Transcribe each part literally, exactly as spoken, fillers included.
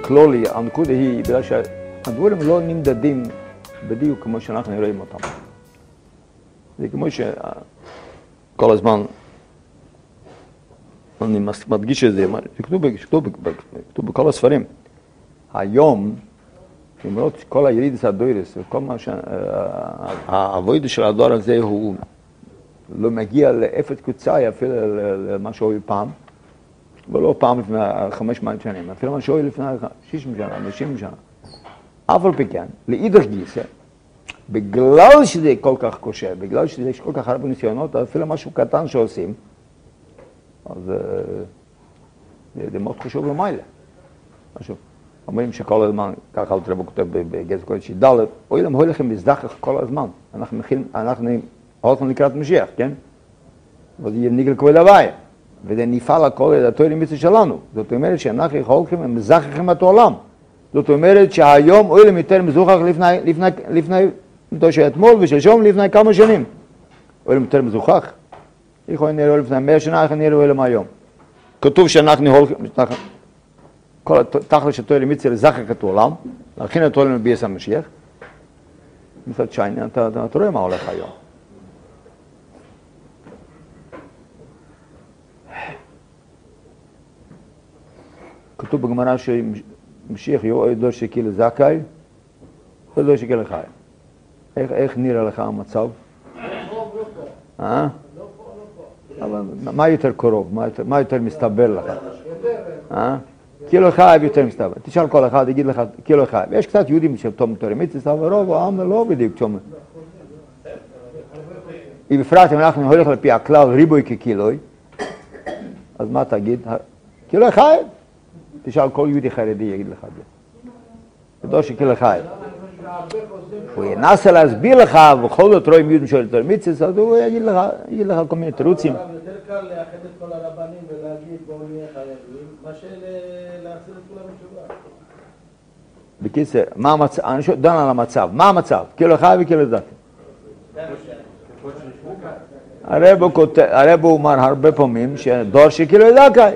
כלולי, הנקודה היא בגלל שהדברים לא נמדדים בדיוק כמו שאנחנו רואים אותם. זה כמו שכל הזמן אני מדגיש את זה, כתוב בכל הספרים. היום, למרות כל הירידס הדוירס, וכל מה שהעבודה של הדור הזה הוא לא מגיע לאפס קוצאי אפילו למה שהוא פעם, ולא פעם לפני חמש מאות שנים, אפילו מה שהוא לפני שישים שנה, שבעים שנה. אף על פי כן, לאידך גיסא, בגלל שזה כל כך קשה, בגלל שזה יש כל כך הרבה ניסיונות, אפילו משהו קטן שעושים, אז זה מאוד חשוב למעלה. משהו. אומרים שכל הזמן, ככה אל תרבו כותב בגז קודש ד' אוי להם הולך עם מזדחך כל הזמן. אנחנו מכין, אנחנו הולכים לקראת משיח, כן? וזה יניג לכבוד הוויה. וזה נפעל הכל את התורה המצווה שלנו. זאת אומרת שאנחנו הולכים עם מזדחכים את העולם. זאת אומרת שהיום אוי להם יותר מזוכח לפני, לפני, לפני, לפני שאתמול ושלשום לפני כמה שנים. אוי להם יותר מזוכח. יכולים נראה לפני מאה שנה, איך נראה אוי להם היום. כתוב שאנחנו הולכים, כל התכל'ס של תורה המצווה לזכך את העולם, להכין את העולם לביאת המשיח. מצד שני, אתה, אתה, אתה רואה מה הולך היום. כתוב בגמרא שמשיח יהיה דור שקיל זכאי, ודור שקיל חי. איך, איך נראה לך המצב? אה? אבל מה יותר קרוב? מה יותר, מה יותר מסתבר לך? אה? קילו חייב יותר מסתבר. תשאל כל אחד, יגיד לך קילו חייב. יש קצת יהודים שתום תורה מצווה, אבל רוב העם לא בדיוק תום. בפרט אם אנחנו הולכים על פי הכלל ריבוי כקילוי, אז מה תגיד? קילו חייב. תשאל כל יהודי חרדי יגיד לך את זה. זה דור שקילו חייב. הוא ינסה להסביר לך, וכל זאת רואים יהודים של תורה מצווה, אז הוא יגיד לך, יגיד לך כל מיני תירוצים. יותר קל לאחד את כל הרבנים ולהגיד בואו נהיה חייבים, מאשר להחזיר את כולם בתשובה. בקיצור, מה המצב? אני שואל, דן על המצב. מה המצב? קילו חי וקילו דתי. הרב הוא אומר הרבה פעמים שדור שקילו דקאי.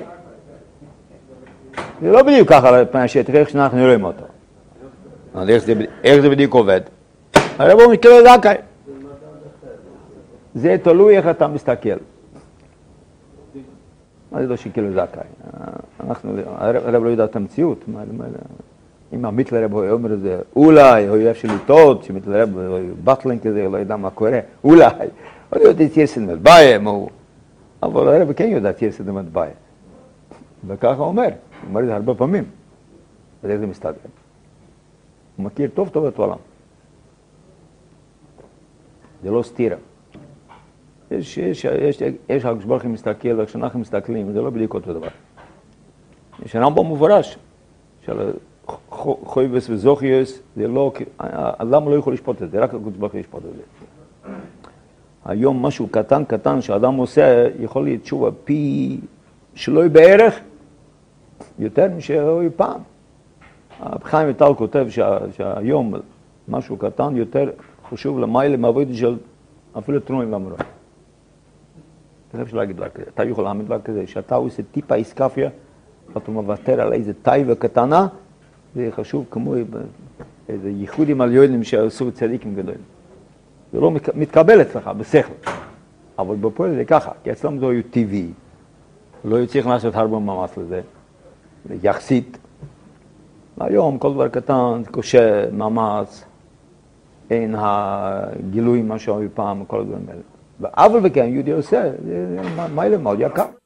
זה לא בדיוק ככה על פני השטח, איך שאנחנו רואים אותו. אז איך זה בדיוק עובד? הרב הוא קילו דקאי. זה תלוי איך אתה מסתכל. מה זה לא שקילו זכאי? אנחנו, הרב לא יודע את המציאות. אם המיטלר רב אומר את זה, אולי, הוא אוהב שליטות, שמיטלר רב בטלן כזה, לא יודע מה קורה, אולי. הוא יודע תירסן מטבעיה, אבל הרב כן יודע תירסן מטבעיה. וככה הוא אומר, הוא אומר את זה הרבה פעמים. ואיך זה מסתדר. הוא מכיר טוב טוב את העולם. זה לא סתירה. יש, יש, יש, יש הקדוש מסתכל, וכשאנחנו מסתכלים, זה לא בדיוק אותו דבר. יש רמב"ם מפורש, של חויבס וזוכיוס, זה לא, אדם לא יכול לשפוט את זה, רק הקדוש ברוך הוא ישפוט את זה. היום משהו קטן קטן שאדם עושה, יכול להיות תשובה פי שלוי בערך, יותר משהוא פעם. חיים ויטל כותב שה, שהיום משהו קטן יותר חשוב למעלה מעבודה של אפילו תרומים ואמרו. אתה חושב להגיד דבר כזה, אתה יכול להעמיד דבר כזה, שאתה עושה טיפה איסקפיה, אתה מוותר על איזה טייבה קטנה, זה חשוב כמו איזה ייחודים על יועדים שעשו צדיקים גדולים. זה לא מתקבל אצלך, בשכל. אבל בפועל זה ככה, כי אצלם זה היו טבעי, לא צריך לעשות הרבה מאמץ לזה, יחסית. היום כל דבר קטן, קשה, מאמץ, אין הגילוי מה שהיו פעם, כל הדברים האלה. אבל וכן, יהודי עושה, מה אלה מאוד יקר.